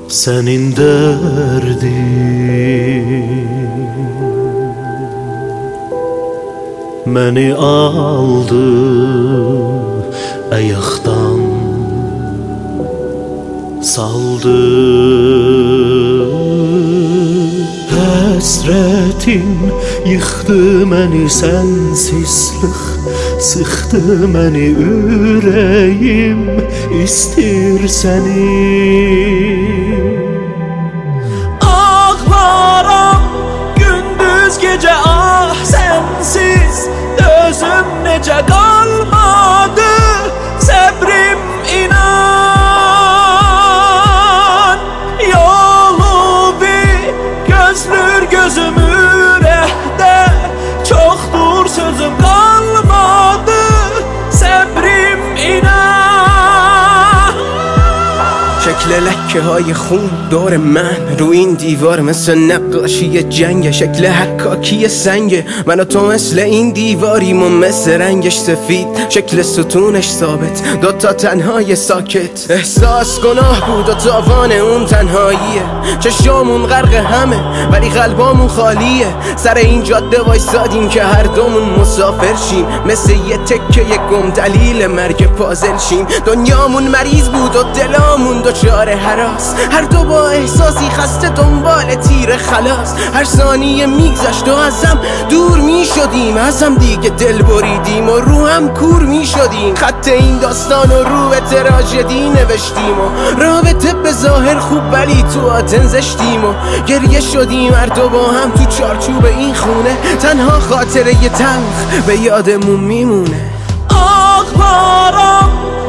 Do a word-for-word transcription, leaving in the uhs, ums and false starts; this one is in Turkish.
senin derdin məni aldı ayaqdan saldı. Həsrətin yıxdı məni, sənsizlik sıxdı məni, ürəyim istir səni. Ağlaram gündüz gecə, ah sənsiz dözüm necə qalmadı, səbrim inan. Yolu bir gözlür gözüm ürəkdə, çoxdur sözüm qalmadı, səbrim inan. شکل لکه های خون دور من رو این دیوار مثل نقاشی جنگ، شکل حکاکی سنگ من و تو مثل این دیواریم و مثل رنگش سفید، شکل ستونش ثابت، دوتا تنهای ساکت. احساس گناه بود و تاوان اون تنهاییه، چشامون غرق همه ولی قلبامون خالیه. سر این جاده وایسادیم که هر دومون مسافر شیم، مثل یه تکه گم دلیل مرگ پازل شیم. دنیامون مریض بود و دلامون دچار هراس، هر دو با احساسی خسته دنبال تیر خلاص. هر ثانیه میگذشت و ازم دور میشدیم، ازم دیگه دل بریدیم و رو هم کور میشدیم. خط این داستان و رو به تراژدی نوشتیم و رابطه به ظاهر خوب ولی تو آتن زشتیم و گریه شدیم هر دو با هم تو چارچوب این خونه. تنها خاطره ی تلخ به یادمون میمونه. آغبارم